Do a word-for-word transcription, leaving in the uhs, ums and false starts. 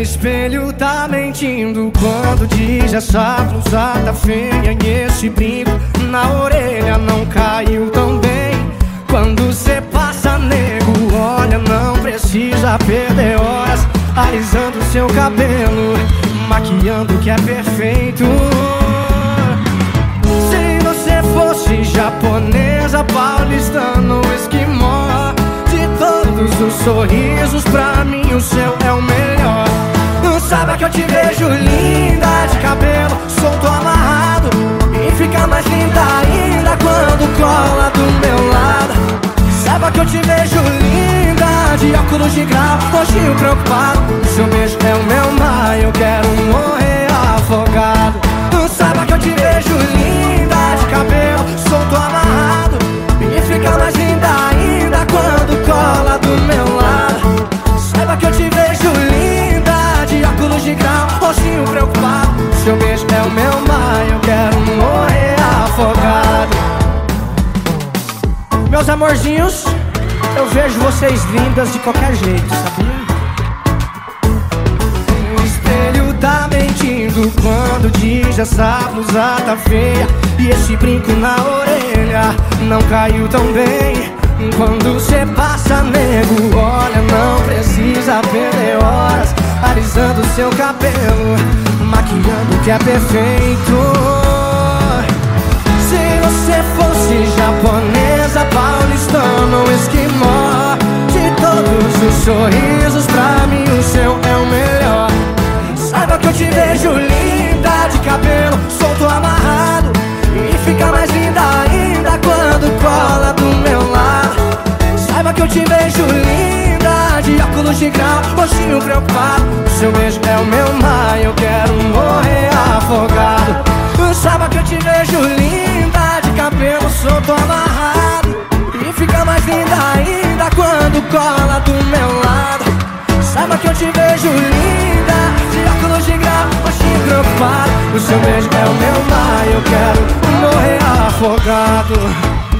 espelho tá mentindo quando diz essa blusa tá feia e esse brinco na orelha não caiu tão bem. Quando cê passa, nego, olha, não precisa perder horas alisando seu cabelo, maquiando o que é perfeito. Se você fosse japonesa, paulistano, esquimó, de todos os sorrisos, pra mim o seu é o melhor. Saiba que eu te vejo linda, de cabelo solto, amarrado, e fica mais linda ainda quando cola do meu lado. Saiba que eu te vejo linda, de óculos de grau, roxinho preocupado. Seu beijo é o meu mar, eu quero morrer afogado. Saiba que eu te vejo linda, de cabelo solto, amarrado, e fica mais linda ainda quando cola do meu lado. Saiba que eu te vejo linda, de óculos de grau, roxinho preocupado. Seu beijo é o meu mar, eu quero morrer afogado. Meus amorzinhos, eu vejo vocês lindas de qualquer jeito, sabia? O espelho tá mentindo quando diz essa blusa tá feia e esse brinco na orelha não caiu tão bem. Quando cê passa, nego, olha, não precisa perder horas alisando seu cabelo, maquiando o que é perfeito. Se você fosse japonesa, paulistano, esquimó, de todos os sorrisos, pra mim o seu é o melhor. Saiba que eu te vejo linda, de cabelo solto, amarrado, e fica mais linda ainda quando cola do meu lado. Saiba que eu te vejo linda, de óculos de grau, roxinho preocupado. Seu beijo é o meu mar, eu quero morrer afogado. Saiba que eu te vejo linda, de cabelo solto, amarrado, e fica mais linda ainda quando cola do meu lado. Saiba que eu te vejo linda, de óculos de grau, roxinho preocupado. O seu beijo é o meu mar, eu quero morrer afogado.